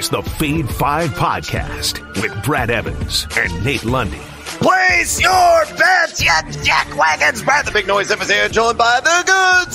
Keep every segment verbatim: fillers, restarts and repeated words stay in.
It's the Fade five Podcast with Brad Evans and Nate Lundy. Place your bets, you jackwagons! Brad the Big Noise Evans here, joined by the good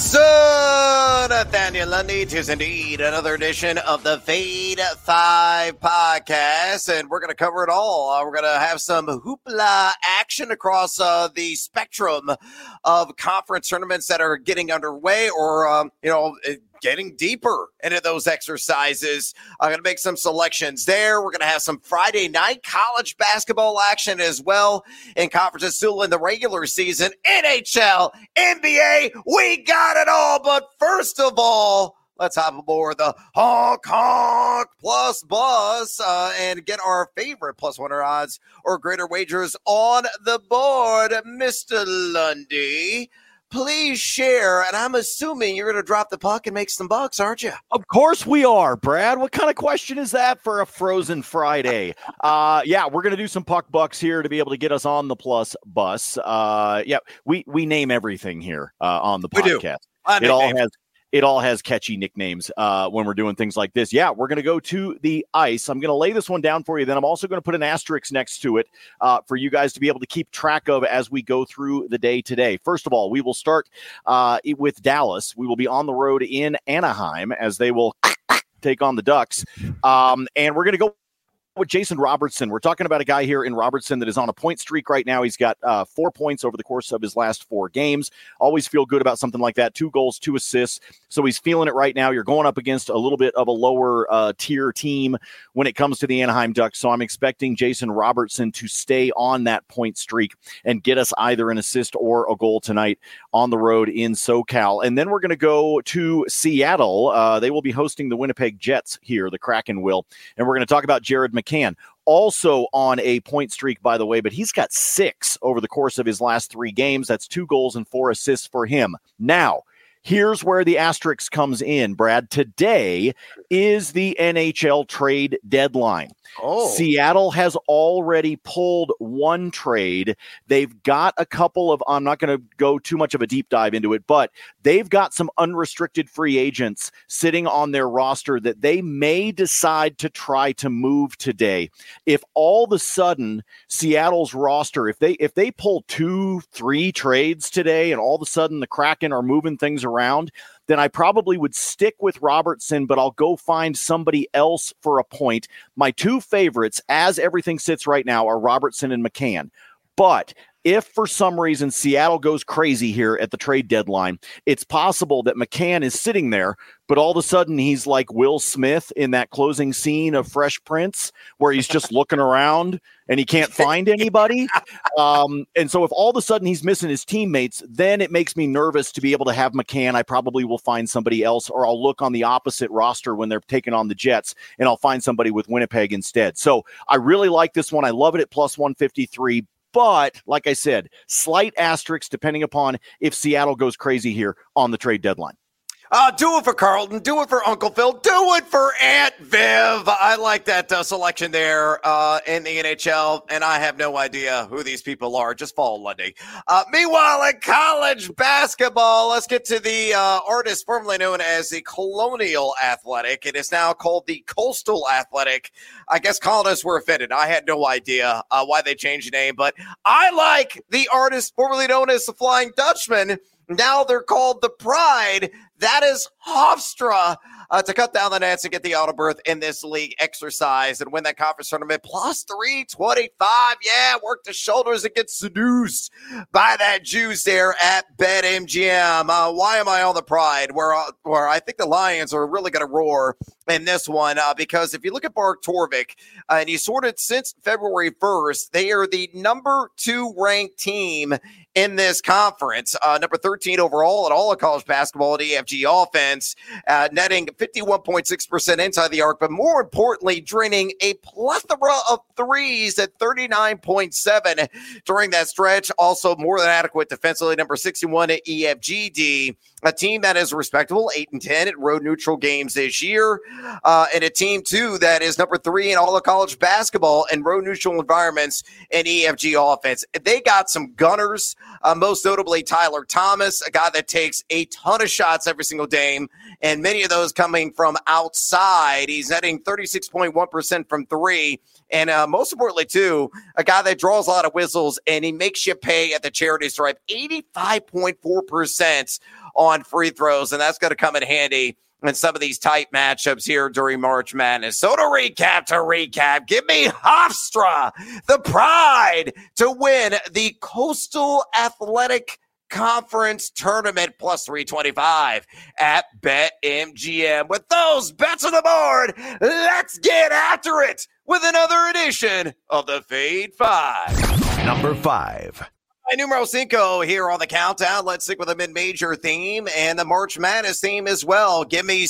son, Nathaniel Lundy. Tis indeed another edition of the Fade five Podcast, and we're going to cover it all. Uh, we're going to have some hoopla action across uh, the spectrum of conference tournaments that are getting underway, or, um, you know, getting deeper into those exercises. I'm going to make some selections there. We're going to have some Friday night college basketball action as well in conferences still in the regular season. N H L, N B A, we got it all. But first of all, let's hop aboard the Honk Honk Plus Bus uh, and get our favorite plus one hundred odds or greater wagers on the board. Mister Lundy, please share, and I'm assuming you're going to drop the puck and make some bucks, aren't you? Of course we are, Brad. What kind of question is that for a frozen Friday? uh, yeah, we're going to do some puck bucks here to be able to get us on the plus bus. Uh, yeah, we we name everything here uh, on the podcast. We do. It all has it all has catchy nicknames uh, when we're doing things like this. Yeah, we're going to go to the ice. I'm going to lay this one down for you. Then I'm also going to put an asterisk next to it uh, for you guys to be able to keep track of as we go through the day today. First of all, we will start uh, with Dallas. We will be on the road in Anaheim as they will take on the Ducks. Um, and we're going to go with Jason Robertson. We're talking about a guy here in Robertson that is on a point streak right now. He's got uh, four points over the course of his last four games. Always feel good about something like that. Two goals, two assists. So he's feeling it right now. You're going up against a little bit of a lower uh, tier team when it comes to the Anaheim Ducks. So I'm expecting Jason Robertson to stay on that point streak and get us either an assist or a goal tonight on the road in SoCal. And then we're going to go to Seattle. Uh, they will be hosting the Winnipeg Jets here, the Kraken will. And we're going to talk about Jared McCann. Also on a point streak, by the way, but he's got six over the course of his last three games. That's two goals and four assists for him. Now, here's where the asterisk comes in, Brad. Today is the N H L trade deadline. Oh. Seattle has already pulled one trade. They've got a couple of, I'm not going to go too much of a deep dive into it, but they've got some unrestricted free agents sitting on their roster that they may decide to try to move today. If all of a sudden Seattle's roster, if they if they pull two, three trades today and all of a sudden the Kraken are moving things around, then I probably would stick with Robertson, but I'll go find somebody else for a point. My two favorites, as everything sits right now, are Robertson and McCann. But if for some reason Seattle goes crazy here at the trade deadline, it's possible that McCann is sitting there, but all of a sudden he's like Will Smith in that closing scene of Fresh Prince where he's just looking around and he can't find anybody. Um, and so if all of a sudden he's missing his teammates, then it makes me nervous to be able to have McCann. I probably will find somebody else, or I'll look on the opposite roster when they're taking on the Jets and I'll find somebody with Winnipeg instead. So I really like this one. I love it at plus one fifty-three. But, like I said, slight asterisks depending upon if Seattle goes crazy here on the trade deadline. Uh, do it for Carlton. Do it for Uncle Phil. Do it for Aunt Viv. I like that uh, selection there uh, in the N H L, and I have no idea who these people are. Just follow Lundy. Uh, meanwhile, in college basketball, let's get to the uh, artist formerly known as the Colonial Athletic. It is now called the Coastal Athletic. I guess colonists were offended. I had no idea uh, why they changed the name, but I like the artist formerly known as the Flying Dutchman. Now they're called the Pride. That is Hofstra uh, to cut down the nets and get the auto berth in this league exercise and win that conference tournament. Plus three twenty-five. Yeah, work the shoulders and get seduced by that juice there at BetMGM. Uh, why am I on the Pride? Where, uh, where I think the Lions are really going to roar in this one uh, because if you look at Mark Torvik, uh, and he sorted since February first, they are the number two ranked team in this conference, uh, number thirteen overall in all of college basketball at E F G offense, uh, netting fifty-one point six percent inside the arc, but more importantly, draining a plethora of threes at thirty-nine point seven during that stretch. Also more than adequate defensively, number sixty-one at E F G D, a team that is respectable, eight and ten at road neutral games this year. uh, and a team, too, that is number three in all of college basketball and road neutral environments in E F G offense. They got some gunners, uh, most notably Tyler Thomas, a guy that takes a ton of shots every single game, and many of those coming from outside. He's netting thirty-six point one percent from three. And uh, most importantly, too, a guy that draws a lot of whistles, and he makes you pay at the charity stripe, eighty-five point four percent on free throws, and that's going to come in handy in some of these tight matchups here during March Madness. So to recap, to recap, give me Hofstra, the pride to win the Coastal Athletic Conference Tournament plus three twenty-five at BetMGM. With those bets on the board, let's get after it with another edition of the Fade Five. Number five. Numero cinco here on the countdown. Let's stick with a mid-major theme and the March Madness theme as well. Give me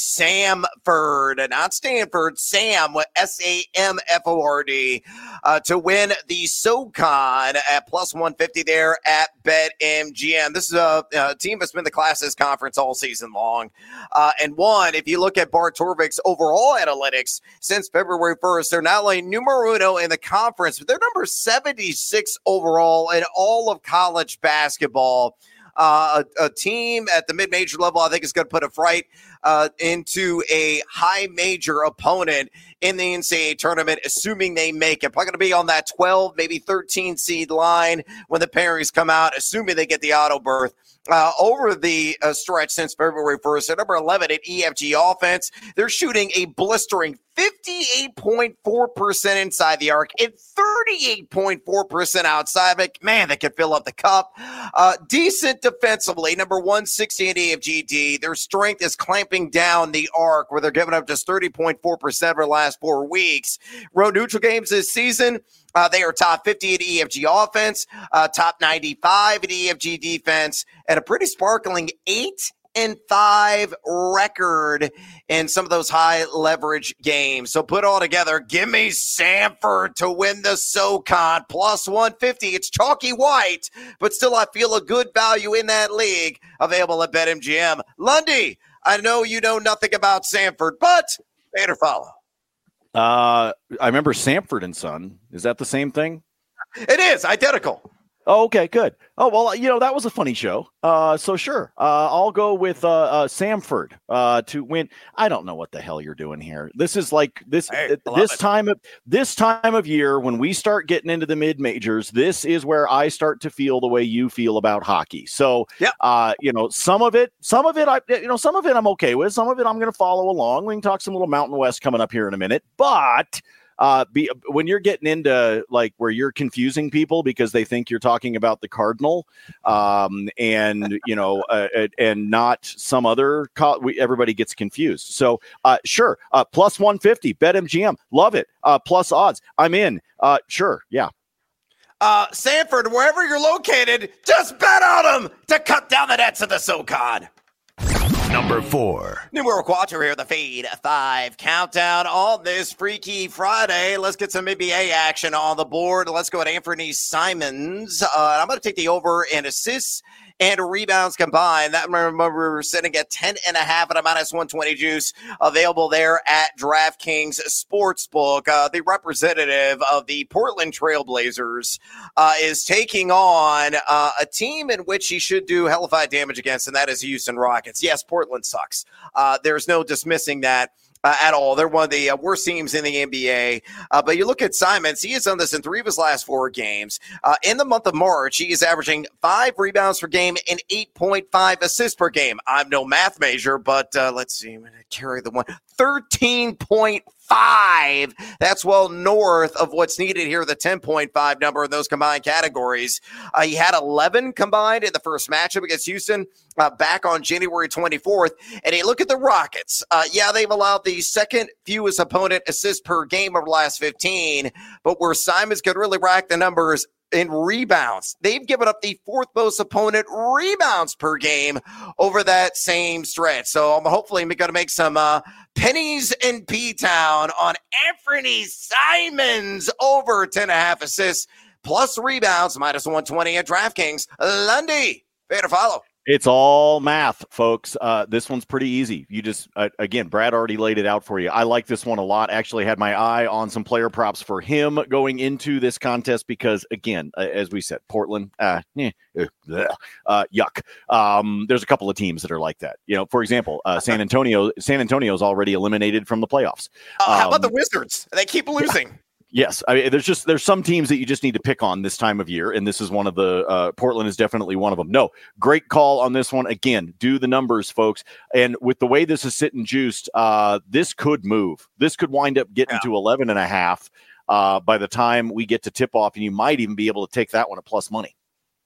Samford, not Stanford, Sam with S A M F O R D uh, to win the SoCon at plus one fifty there at BetMGM. This is a, a team that's been the Class S conference all season long. Uh, and one, if you look at Bart Torvik's overall analytics since February first, they're not only numero uno in the conference, but they're number seventy-six overall in all of college basketball. Uh, a, a team at the mid-major level, I think, is going to put a fright uh, into a high-major opponent in the N C double A tournament, assuming they make it. Probably going to be on that twelve, maybe thirteen seed line when the pairings come out, assuming they get the auto berth. Uh, over the uh, stretch since February first, they're number eleven at E F G offense. They're shooting a blistering fifty-eight point four percent inside the arc and thirty-eight point four percent outside. But man, they can fill up the cup. Uh, decent defensively, number one sixty in E F G D. Their strength is clamping down the arc, where they're giving up just thirty point four percent over the last four weeks. Road neutral games this season, Uh, they are top fifty at E F G offense, uh, top ninety-five at E F G defense, and a pretty sparkling eight and five record in some of those high leverage games. So put all together, give me Samford to win the SoCon plus one fifty. It's chalky white, but still I feel a good value in that league available at BetMGM. Lundy, I know you know nothing about Samford, but pay or follow. Uh, I remember Samford and Son. Is that the same thing? It is identical. Oh, okay, good. Oh, well, you know, that was a funny show. Uh, so sure. Uh, I'll go with uh, uh, Samford uh, to win. I don't know what the hell you're doing here. This is like this hey, this it. time of this time of year when we start getting into the mid majors. This is where I start to feel the way you feel about hockey. So, yeah, uh, you know, some of it, some of it, I, you know, some of it I'm okay with. Some of it I'm going to follow along. We can talk some little Mountain West coming up here in a minute, but. Uh, be, when you're getting into like where you're confusing people because they think you're talking about the Cardinal, um, and you know, uh, and not some other, co- we, everybody gets confused. So, uh, sure, uh, plus one fifty, BetMGM, love it. Uh, plus odds, I'm in. Uh, sure, yeah. Uh, Samford, wherever you're located, just bet on them to cut down the nets of the SoCon. Number four. Numero quattro here, the Fade Five countdown on this Freaky Friday. Let's get some N B A action on the board. Let's go at Anthony Simons. Uh, I'm going to take the over in assists and rebounds combined. That remember we're sitting at ten and a half at a minus one twenty juice available there at DraftKings Sportsbook. Uh, the representative of the Portland Trailblazers uh, is taking on uh, a team in which he should do hellified damage against, and that is Houston Rockets. Yes, Portland sucks. Uh, there's no dismissing that. Uh, at all. They're one of the uh, worst teams in the N B A. Uh, but you look at Simons, he has done this in three of his last four games. Uh, in the month of March, he is averaging five rebounds per game and eight point five assists per game. I'm no math major, but uh, let's see. I'm going to carry the one. thirteen point five. That's well north of what's needed here, the ten point five number in those combined categories. Uh, he had eleven combined in the first matchup against Houston uh, back on January twenty-fourth. And you look at the Rockets. Uh, yeah, they've allowed the second fewest opponent assists per game over the last fifteen, but where Simons could really rack the numbers in rebounds, they've given up the fourth most opponent rebounds per game over that same stretch. So I'm hopefully going to make some uh, pennies in P-Town on Anthony Simons over ten and a half assists plus rebounds, minus one twenty at DraftKings. Lundy, pay to follow. It's all math, folks. Uh, this one's pretty easy. You just, uh, again, Brad already laid it out for you. I like this one a lot. Actually had my eye on some player props for him going into this contest because, again, uh, as we said, Portland, uh, eh, uh, yuck. Um, there's a couple of teams that are like that. You know, for example, uh, San Antonio, San Antonio's already eliminated from the playoffs. Uh, um, how about the Wizards? They keep losing. Yeah. Yes, I mean, there's just there's some teams that you just need to pick on this time of year, and this is one of the. Uh, Portland is definitely one of them. No, great call on this one. Again, do the numbers, folks. And with the way this is sitting juiced, uh, this could move. This could wind up getting yeah. to eleven and a half uh, by the time we get to tip off, and you might even be able to take that one at plus money.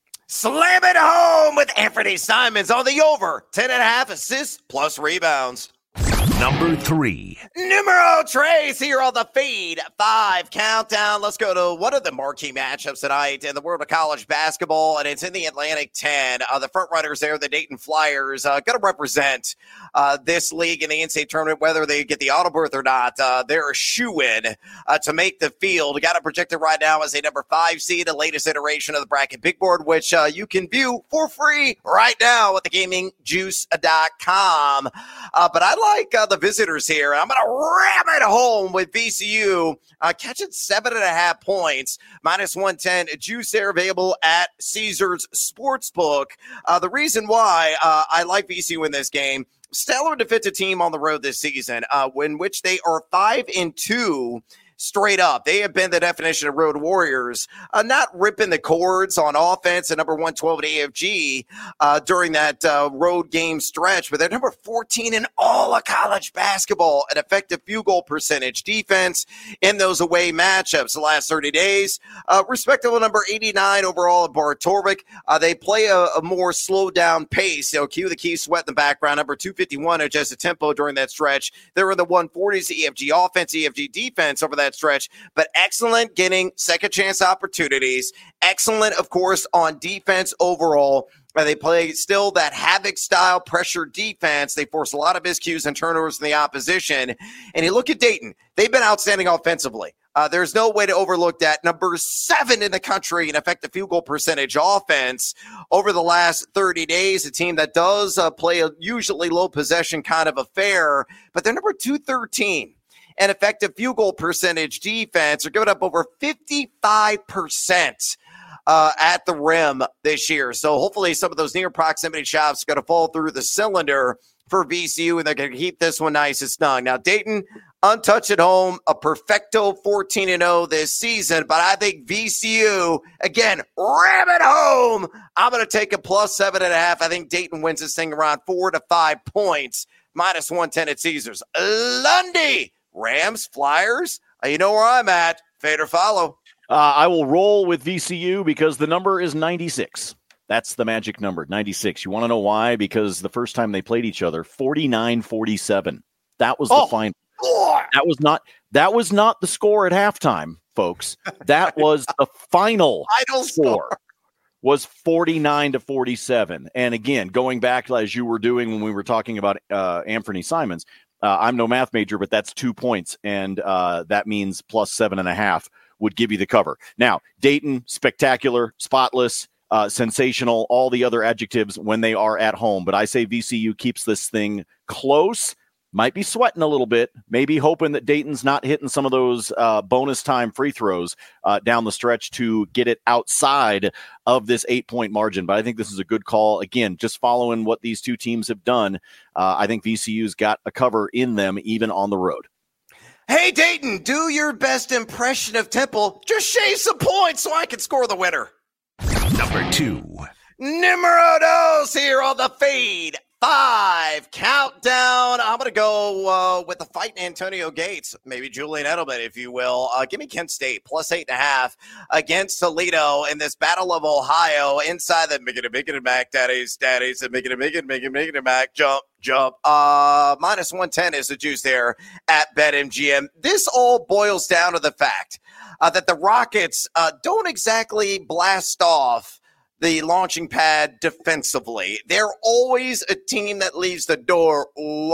Slam it home with Anthony Simons on the over ten and a half assists plus rebounds. Number three. Numero tres here on the feed. Five countdown. Let's go to one of the marquee matchups tonight in the world of college basketball, and it's in the Atlantic ten. Uh, the front runners there, the Dayton Flyers, uh, going to represent uh, this league in the N C double A tournament, whether they get the auto berth or not. Uh, they're a shoo-in uh, to make the field. Got it projected right now as a number five seed, the latest iteration of the bracket big board, which uh, you can view for free right now at the gaming juice dot com. Uh, but I like uh, the visitors here. I'm going to ram it home with V C U uh, catching seven and a half points, minus one ten. Juice there available at Caesars Sportsbook. Uh, the reason why uh, I like V C U in this game, stellar defensive team on the road this season, uh, in which they are five and two. Straight up. They have been the definition of road warriors, uh, not ripping the cords on offense at number one twelve at A F G uh, during that uh, road game stretch, but they're number fourteen in all of college basketball at effective field goal percentage defense in those away matchups the last thirty days. Uh, respectable number eighty-nine overall at Bar Torvik. Uh, they play a, a more slowed down pace. You know, cue the key sweat in the background. Number two fifty-one adjusted tempo during that stretch. They're in the one forties E F G offense, E F G defense over that stretch, but excellent getting second chance opportunities. Excellent, of course, on defense overall. Uh, they play still that havoc style pressure defense. They force a lot of miscues and turnovers in the opposition. And you look at Dayton, they've been outstanding offensively. Uh, there's no way to overlook that. Number seven in the country in effective field goal percentage offense over the last thirty days. A team that does uh, play a usually low possession kind of affair, but they're number two thirteen. And effective field goal percentage defense are giving up over fifty-five percent uh, at the rim this year. So hopefully some of those near proximity shots are going to fall through the cylinder for V C U, and they're going to keep this one nice and snug. Now, Dayton, untouched at home, a perfecto fourteen and oh this season, but I think V C U, again, ram it home. I'm going to take a plus seven and a half. I think Dayton wins this thing around four to five points, minus one ten at Caesars. Lundy. Rams, Flyers, uh, you know where I'm at. Fade or follow. Uh, I will roll with V C U because the number is ninety-six. That's the magic number, ninety-six. You want to know why? Because the first time they played each other, forty-nine forty-seven. That was the oh, final. Lord. That was not that was not the score at halftime, folks. That was the final Final score. score. Was forty-nine to forty-seven. And again, going back as you were doing when we were talking about uh, Anthony Simons, Uh, I'm no math major, but that's two points, and uh, that means plus seven and a half would give you the cover. Now, Dayton, spectacular, spotless, uh, sensational, all the other adjectives when they are at home. But I say V C U keeps this thing close. Might be sweating a little bit, maybe hoping that Dayton's not hitting some of those uh, bonus time free throws uh, down the stretch to get it outside of this eight-point margin. But I think this is a good call. Again, just following what these two teams have done, uh, I think V C U's got a cover in them, even on the road. Hey, Dayton, do your best impression of Temple. Just shave some points so I can score the winner. Number two. Numero dos here on the feed. Five countdown. I'm going to go uh, with the fighting Antonio Gates, maybe Julian Edelman, if you will. Uh, give me Kent State plus eight and a half against Toledo in this Battle of Ohio inside the Miggity Miggity Mac Daddies, Daddies, and Miggity Miggity Miggity Miggity Mac jump, jump. Uh, minus one ten is the juice there at BetMGM. This all boils down to the fact uh, that the Rockets uh, don't exactly blast off the launching pad defensively. They're always a team that leaves the door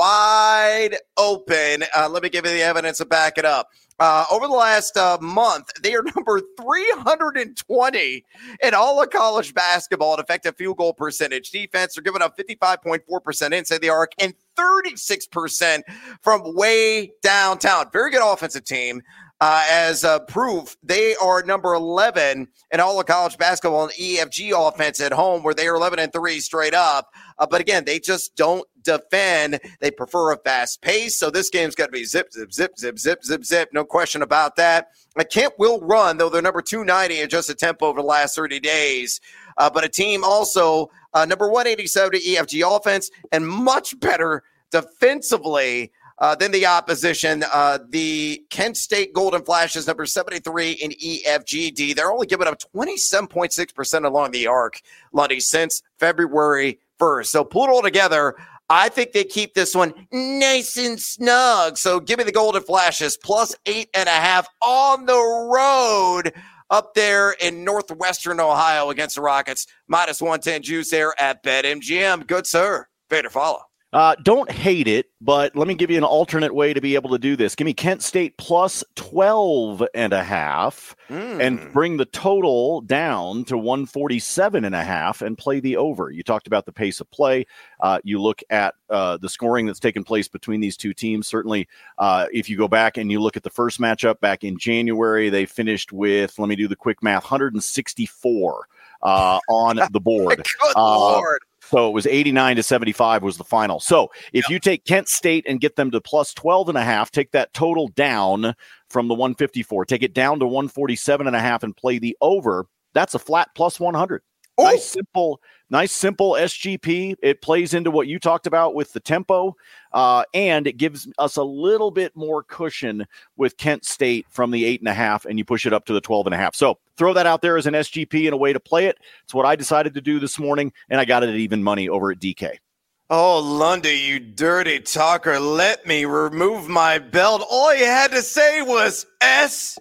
wide open. Uh, let me give you the evidence to back it up. Uh, over the last uh, month, they are number three hundred twenty in all of college basketball at effective field goal percentage. Defense are giving up fifty-five point four percent inside the arc and thirty-six percent from way downtown. Very good offensive team. Uh, as uh, proof, they are number eleven in all of college basketball in E F G offense at home, where they are eleven and three straight up. Uh, but again, they just don't defend. They prefer a fast pace. So this game's got to be zip, zip, zip, zip, zip, zip, zip. No question about that. Uh, Kent will run, though they're number two ninety adjusted tempo over the last thirty days. Uh, but a team also uh, number one eighty-seven E F G offense and much better defensively Uh, then the opposition, uh, the Kent State Golden Flashes, number seventy-three in E F G D. They're only giving up twenty-seven point six percent along the arc, Lundy, since February first. So pull it all together. I think they keep this one nice and snug. So give me the Golden Flashes plus eight and a half on the road up there in northwestern Ohio against the Rockets. Minus one ten juice there at BetMGM. Good, sir. Fair to follow. Uh, don't hate it, but let me give you an alternate way to be able to do this. Give me Kent State plus twelve and a half mm. and bring the total down to one forty-seven and a half and play the over. You talked about the pace of play. Uh, you look at uh, the scoring that's taken place between these two teams. Certainly, uh, if you go back and you look at the first matchup back in January, they finished with, let me do the quick math, one hundred sixty-four uh, on the board. Good uh, Lord. So it was eighty-nine to seventy-five was the final. So if yep. you take Kent State and get them to plus twelve and a half, take that total down from the one fifty-four, take it down to one forty-seven and a half and play the over, that's a flat plus one hundred. Ooh. Nice, simple, nice, simple S G P. It plays into what you talked about with the tempo, uh, and it gives us a little bit more cushion with Kent State from the eight and a half, and you push it up to the twelve and a half. So throw that out there as an S G P and a way to play it. It's what I decided to do this morning, and I got it at even money over at D K. Oh, Lundy, you dirty talker. Let me remove my belt. All you had to say was S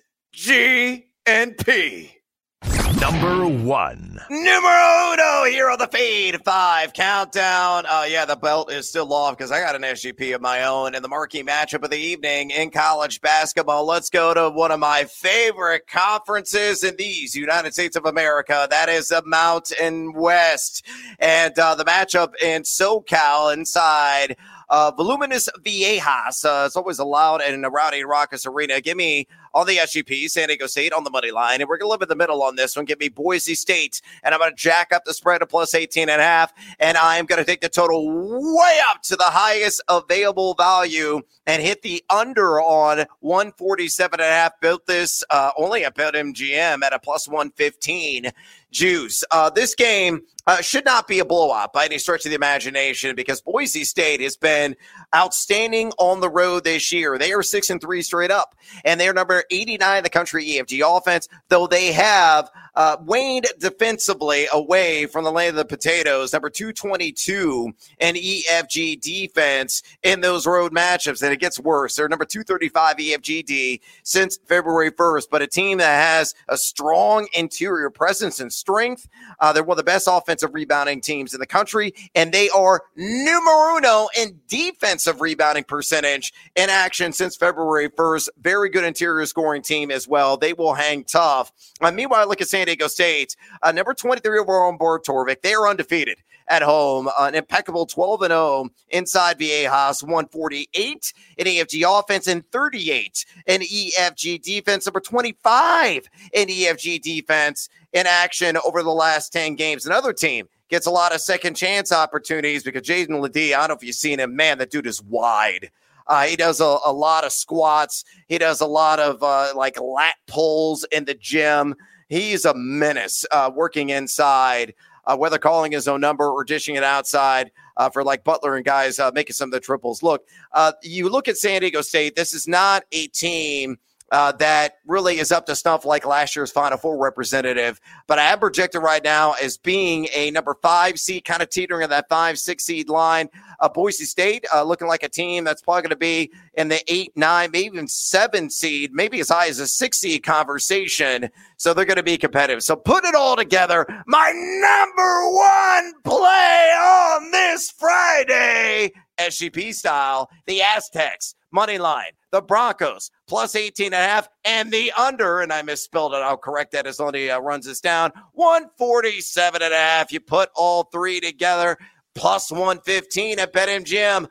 G and P. Number one. Numero uno here on the Fade Five Countdown. Uh, yeah, the belt is still off because I got an S G P of my own in the marquee matchup of the evening in college basketball. Let's go to one of my favorite conferences in these United States of America. That is the Mountain West. And uh, the matchup in SoCal inside Uh, Voluminous Viejas. Uh, it's always allowed in a rowdy Raucous arena. Give me all the S G P, San Diego State on the money line. And we're going to live in the middle on this one. Give me Boise State. And I'm going to jack up the spread to plus eighteen and a half. And I'm going to take the total way up to the highest available value and hit the under on one forty-seven and a half. Built this uh, only at BetMGM at a plus one fifteen juice. Uh, this game uh, should not be a blowout by any stretch of the imagination because Boise State has been outstanding on the road this year. They are six and three straight up, and they're number eighty-nine in the country E F G offense, though they have uh, waned defensively away from the land of the potatoes, number two twenty-two in E F G defense in those road matchups, and it gets worse. They're number two thirty-five E F G D since February first, but a team that has a strong interior presence and strength. Uh, they're one of the best offensive rebounding teams in the country, and they are numero uno in defensive rebounding percentage in action since February first. Very good interior scoring team as well. They will hang tough. Uh, meanwhile, look at San Diego State, uh, number twenty-three overall on board Torvik. They are undefeated at home, uh, an impeccable twelve and oh inside Viejas, one forty-eight in E F G offense and thirty-eight in E F G defense, number twenty-five in E F G defense in action over the last ten games. Another team gets a lot of second chance opportunities because Jaden Ledee, I don't know if you've seen him, man, that dude is wide. Uh, he does a, a lot of squats. He does a lot of uh, like lat pulls in the gym. He's a menace uh, working inside, uh, whether calling his own number or dishing it outside uh, for like Butler and guys uh, making some of the triples. Look, uh, you look at San Diego State. This is not a team uh, that really is up to snuff like last year's Final Four representative. But I am projected right now as being a number five seed, kind of teetering on that five, six seed line. Uh, Boise State uh, looking like a team that's probably going to be in the eight, nine, maybe even seven seed, maybe as high as a six seed conversation. So they're going to be competitive. So put it all together. My number one play on this Friday, S G P style, the Aztecs money line, the Broncos plus eighteen and a half, and the under, and I misspelled it. I'll correct that as Lundy uh, runs this down, one forty-seven and a half. You put all three together, plus one fifteen at BetMGM.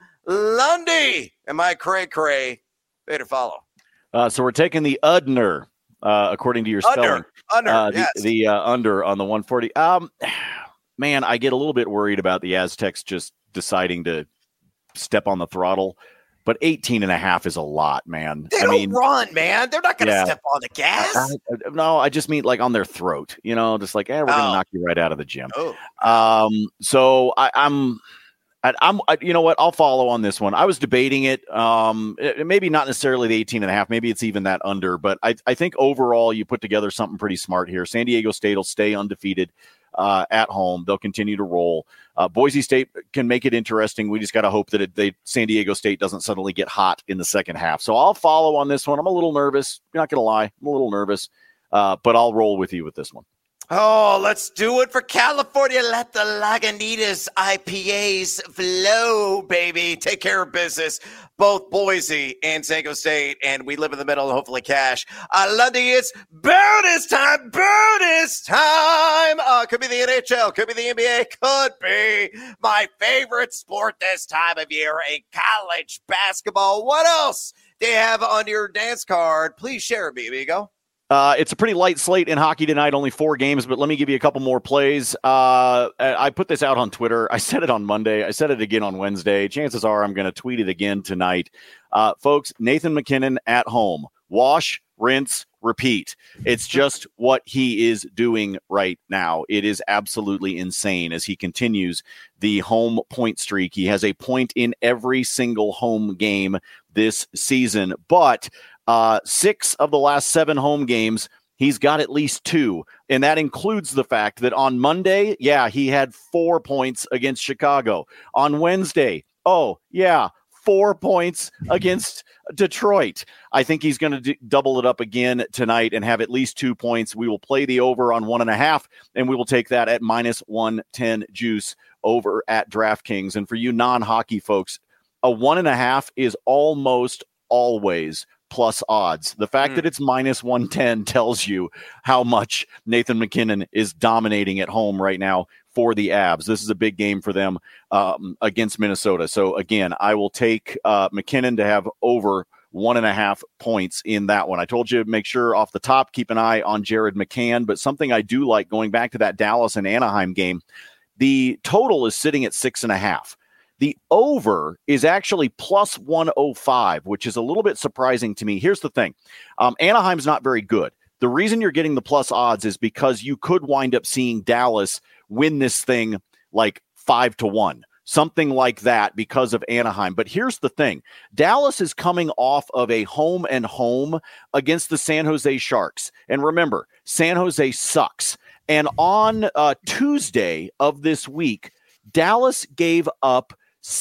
Lundy, am I cray cray? Better follow. Uh, so we're taking the Udner, uh, according to your spelling. Under, under, uh, yes. The, the uh, under on the one forty. Um, man, I get a little bit worried about the Aztecs just deciding to step on the throttle, but eighteen and a half is a lot, man. They I don't mean, run, man. They're not going to yeah. step on the gas. I, I, no, I just mean like on their throat, you know, just like, eh, we're going to Oh. knock you right out of the gym. Oh. Um, so I, I'm, I, I'm, I, you know what? I'll follow on this one. I was debating it. Um, it, maybe not necessarily the eighteen and a half. Maybe it's even that under, but I, I think overall you put together something pretty smart here. San Diego State will stay undefeated uh, at home. They'll continue to roll. Uh, Boise State can make it interesting. We just got to hope that it, they San Diego State doesn't suddenly get hot in the second half. So I'll follow on this one. I'm a little nervous. Not going to lie. I'm a little nervous, uh, but I'll roll with you with this one. Oh, let's do it for California. Let the Lagunitas I P As flow, baby. Take care of business. Both Boise and San Diego State, and we live in the middle and hopefully cash. Uh, Lundy, it's bonus time, bonus time. Uh, could be the N H L, could be the N B A, could be my favorite sport this time of year, a college basketball. What else do you have on your dance card? Please share it, baby. Go. Uh, it's a pretty light slate in hockey tonight, only four games, but let me give you a couple more plays. Uh, I put this out on Twitter. I said it on Monday. I said it again on Wednesday. Chances are I'm going to tweet it again tonight. Uh, folks, Nathan MacKinnon at home. Wash, rinse, repeat. It's just what he is doing right now. It is absolutely insane as he continues the home point streak. He has a point in every single home game this season, but Uh, six of the last seven home games, he's got at least two. And that includes the fact that on Monday, yeah, he had four points against Chicago. On Wednesday, oh, yeah, four points against Detroit. I think he's going to d- double it up again tonight and have at least two points. We will play the over on one and a half, and we will take that at minus one ten juice over at DraftKings. And for you non-hockey folks, a one and a half is almost always plus odds. The fact mm. that it's minus one ten tells you how much Nathan MacKinnon is dominating at home right now for the Abs. This is a big game for them um, against Minnesota. So again, I will take uh, MacKinnon to have over one and a half points in that one. I told you, make sure off the top, keep an eye on Jared McCann, but something I do like going back to that Dallas and Anaheim game, the total is sitting at six and a half. The over is actually plus one oh five, which is a little bit surprising to me. Here's the thing. Um, Anaheim's not very good. The reason you're getting the plus odds is because you could wind up seeing Dallas win this thing like five to one, something like that because of Anaheim. But here's the thing. Dallas is coming off of a home and home against the San Jose Sharks. And remember, San Jose sucks. And on uh, Tuesday of this week, Dallas gave up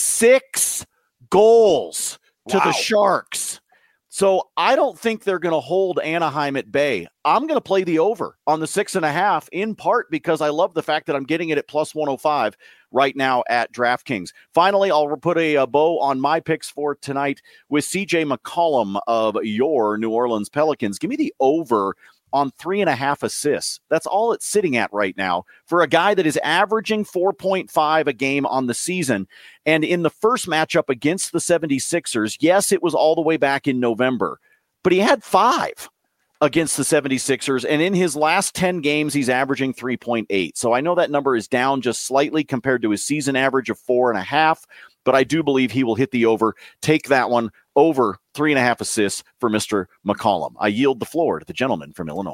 six goals to wow. the Sharks. So I don't think they're going to hold Anaheim at bay. I'm going to play the over on the six and a half, in part because I love the fact that I'm getting it at plus one oh five right now at DraftKings. Finally, I'll put a, a bow on my picks for tonight with C J McCollum of your New Orleans Pelicans. Give me the over on three and a half assists. That's all it's sitting at right now for a guy that is averaging four point five a game on the season. And in the first matchup against the seventy-sixers, yes, it was all the way back in November, but he had five against the seventy-sixers. And in his last ten games, he's averaging three point eight. So I know that number is down just slightly compared to his season average of four and a half, but I do believe he will hit the over. Take that one over three and a half assists for Mister McCollum. I yield the floor to the gentleman from Illinois.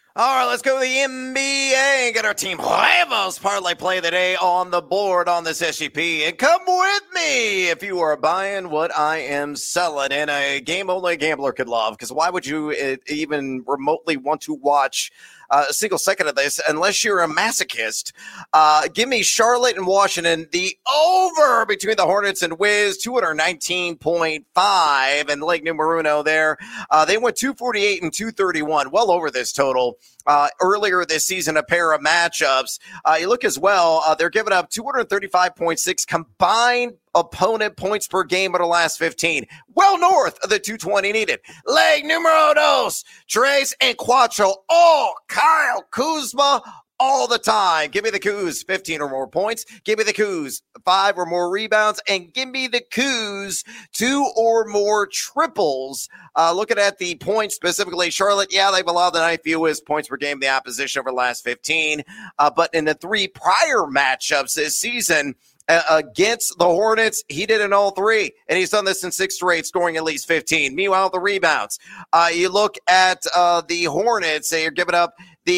All right, let's go to the N B A and get our Team Huevos parlay play of the day on the board on this S G P. And come with me if you are buying what I am selling in a game only a gambler could love. Because why would you even remotely want to watch uh, a single second of this unless you're a masochist? Uh, give me Charlotte and Washington, the over between the Hornets and Wiz, two nineteen point five. And Lake Numeruno there, uh, they went two forty-eight and two thirty-one, well over this total. Uh, earlier this season, a pair of matchups. Uh, you look as well, uh, they're giving up two thirty-five point six combined opponent points per game in the last fifteen. Well north of the two twenty needed. Leg numero dos, Tres and Cuatro. Oh, Kyle Kuzma all the time. Give me the Kuz, fifteen or more points. Give me the Kuz, five or more rebounds. And give me the Kuz, two or more triples. Uh, looking at the points specifically, Charlotte, yeah, they've allowed the ninth fewest points per game in the opposition over the last fifteen. Uh, but in the three prior matchups this season, Uh, against the Hornets, he did in all three, and he's done this in six straight, scoring at least fifteen. Meanwhile, the rebounds. Uh, you look at uh, the Hornets, they are giving up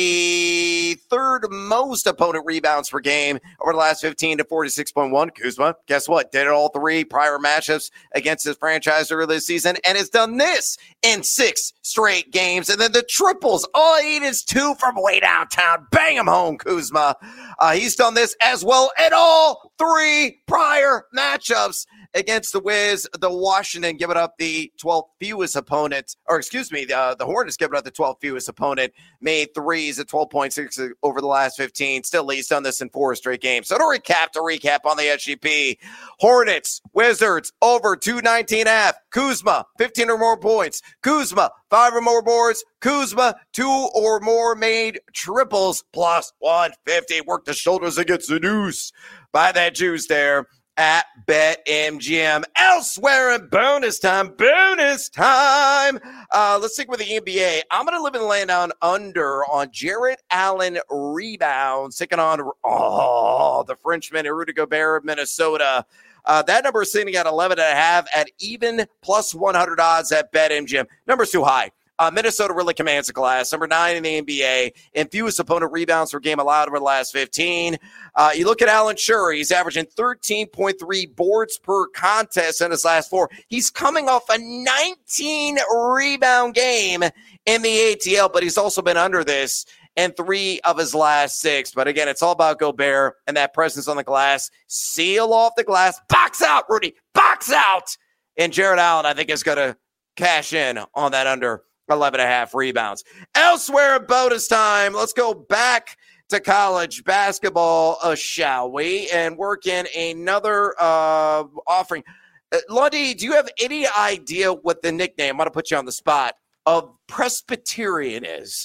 the third most opponent rebounds per game over the last fifteen to forty-six point one. Kuzma, guess what? Did it all three prior matchups against his franchise earlier this season, and has done this in six straight games. And then the triples, all he needs is two from way downtown. Bang him home, Kuzma. Uh, he's done this as well at all three prior matchups against the Wiz. The Washington giving up the twelfth fewest opponent, or excuse me, the, the Hornets giving up the twelfth fewest opponent, made threes at twelve point six over the last fifteen. Still, he's done this in four straight games. So to recap, to recap on the S G P, Hornets, Wizards, over two nineteen and a half. Kuzma, fifteen or more points. Kuzma, five or more boards. Kuzma, two or more made triples, plus one fifty. Work the shoulders against the deuce. Buy that juice there at BetMGM. Elsewhere in bonus time, bonus time. Uh, let's stick with the N B A. I'm going to live and land on under on Jarrett Allen rebounds, taking on oh, the Frenchman, Rudy Gobert of Minnesota. Uh, that number is sitting at eleven and a half at even plus one hundred odds at BetMGM. Number's too high. Uh, Minnesota really commands the glass. Number nine in the N B A in fewest opponent rebounds per game allowed over the last fifteen. Uh, you look at Alan Shurry, he's averaging thirteen point three boards per contest in his last four. He's coming off a nineteen rebound game in the A T L, but he's also been under this in three of his last six. But again, it's all about Gobert and that presence on the glass. Seal off the glass. Box out, Rudy. Box out. And Jarrett Allen, I think, is going to cash in on that under eleven and a half rebounds. Elsewhere in bonus time, let's go back to college basketball, uh, shall we? And work in another uh, offering. Uh, Lundy, do you have any idea what the nickname, I'm going to put you on the spot, of Presbyterian is?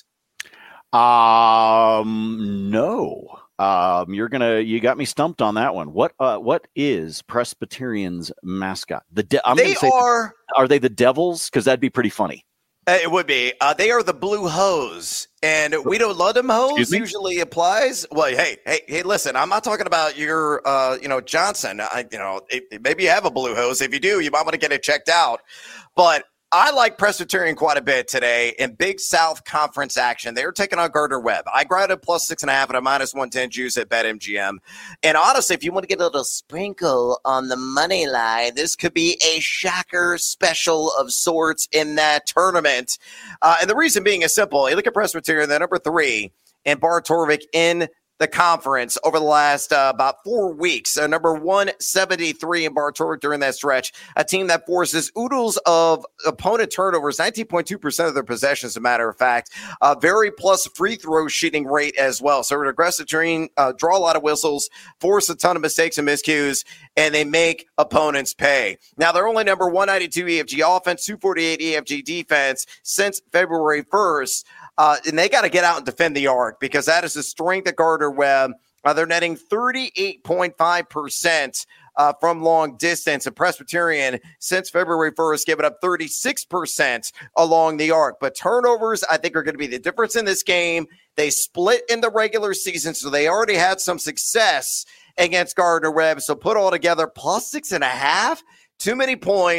Um, no. Um, you're gonna, you got me stumped on that one. What, uh, what is Presbyterian's mascot? The de- I'm they gonna say, are. Are they the Devils? Because that'd be pretty funny. Uh, it would be. Uh, they are the Blue Hose, and we don't let them hose. Usually applies. Well, hey, hey, hey! Listen, I'm not talking about your, uh, you know, Johnson. I, you know, it, it, maybe you have a Blue Hose. If you do, you might want to get it checked out. But I like Presbyterian quite a bit today in Big South Conference action. They're taking on Gardner Webb. I grabbed a plus six and a half and a minus one ten juice at BetMGM. And honestly, if you want to get a little sprinkle on the money line, this could be a shocker special of sorts in that tournament. Uh, and the reason being is simple. You look at Presbyterian, they're number three, and Bar Torvik in the conference over the last uh, about four weeks. Uh, number one seventy-three in Bar Torvik during that stretch. A team that forces oodles of opponent turnovers, nineteen point two percent of their possessions, as a matter of fact. A very plus free throw shooting rate as well. So an aggressive team, uh, draw a lot of whistles, force a ton of mistakes and miscues, and they make opponents pay. Now, they're only number one ninety-two E F G offense, two forty-eight E F G defense since February first. Uh, and they got to get out and defend the arc because that is the strength of Gardner Webb. Uh, they're netting thirty-eight point five percent uh, from long distance. And Presbyterian, since February first, giving up thirty-six percent along the arc. But turnovers, I think, are going to be the difference in this game. They split in the regular season, so they already had some success against Gardner Webb. So put all together, plus six and a half, too many points.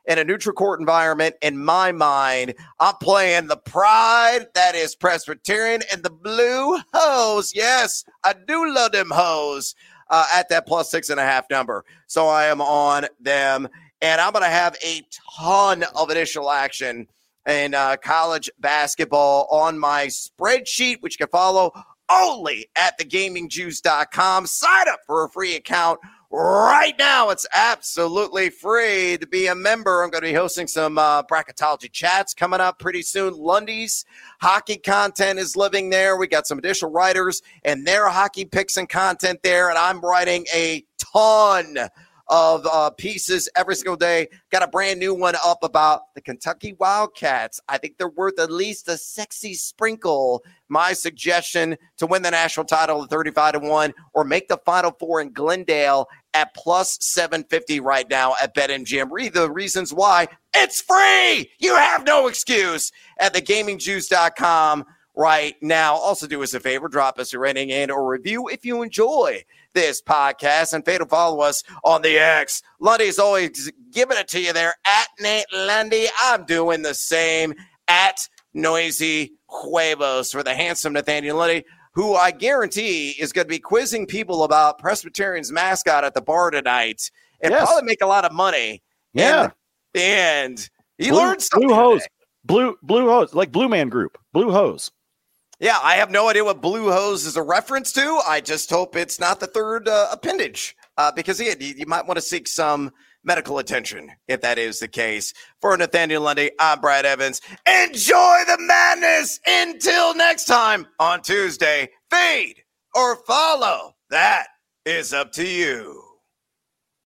in a neutral court environment. In my mind, I'm playing the pride that is Presbyterian and the Blue Hose. Yes, I do love them hoes uh, at that plus six and a half number. So I am on them, and I'm going to have a ton of additional action in uh, college basketball on my spreadsheet, which you can follow only at the gaming juice dot com. Sign up for a free account right now. It's absolutely free to be a member. I'm going to be hosting some uh, bracketology chats coming up pretty soon. Lundy's hockey content is living there. We got some additional writers and their hockey picks and content there, and I'm writing a ton of uh, pieces every single day. Got a brand new one up about the Kentucky Wildcats. I think they're worth at least a sexy sprinkle. My suggestion to win the national title at thirty-five to one or make the Final Four in Glendale at plus seven fifty right now at BetMGM. Read the reasons why. It's free. You have no excuse at the gaming juice dot com right now. Also do us a favor, drop us a rating and or review if you enjoy this podcast, and fatal follow us on the X. Lundy's always giving it to you there at Nate Lundy. I'm doing the same at Noisy Huevos for the handsome Nathaniel Lundy, who I guarantee is going to be quizzing people about Presbyterian's mascot at the bar tonight and yes. probably make a lot of money. Yeah. And he blue, learned something. Blue hose. Today. Blue, blue hose, like Blue Man Group. Blue hose. Yeah, I have no idea what Blue Hose is a reference to. I just hope it's not the third uh, appendage uh, because yeah, you, you might want to seek some medical attention if that is the case. For Nathaniel Lundy, I'm Brad Evans. Enjoy the madness until next time on Tuesday. Fade or follow. That is up to you.